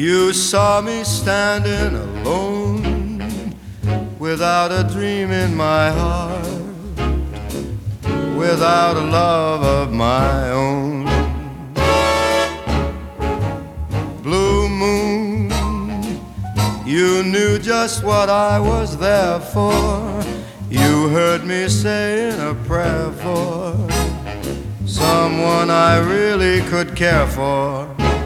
You saw me standing alone, without a dream in my heart, without a love of my own. Blue moon, you knew just what I was there for. You heard me saying a prayer for someone I really could care for.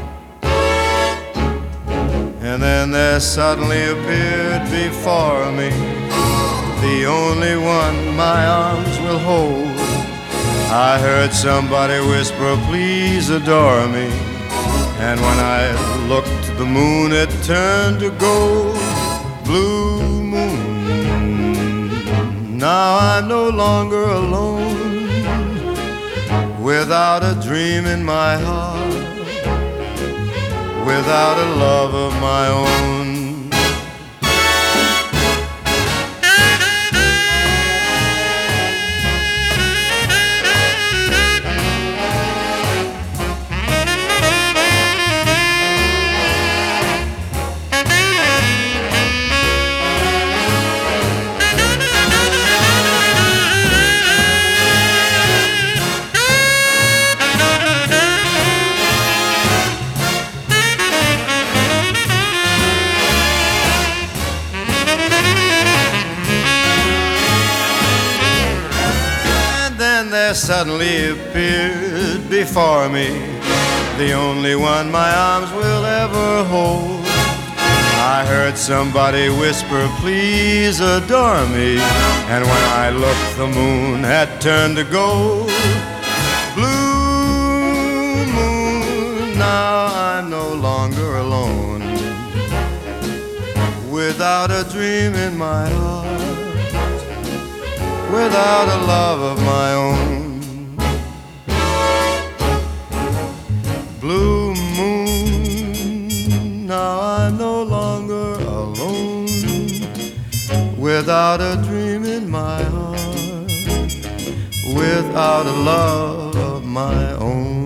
And then there suddenly appeared before me the only one my arms will hold. I heard somebody whisper, please adore me. And when I looked, the moon had turned to gold. Blue moon, now I'm no longer alone, without a dream in my heart, without a love of my own. There suddenly appeared before me the only one my arms will ever hold. I heard somebody whisper, please adore me. And when I looked, the moon had turned to gold. Blue moon, now I'm no longer alone, without a dream in my heart, without a love of my own. Blue moon, now I'm no longer alone, without a dream in my heart, without a love of my own.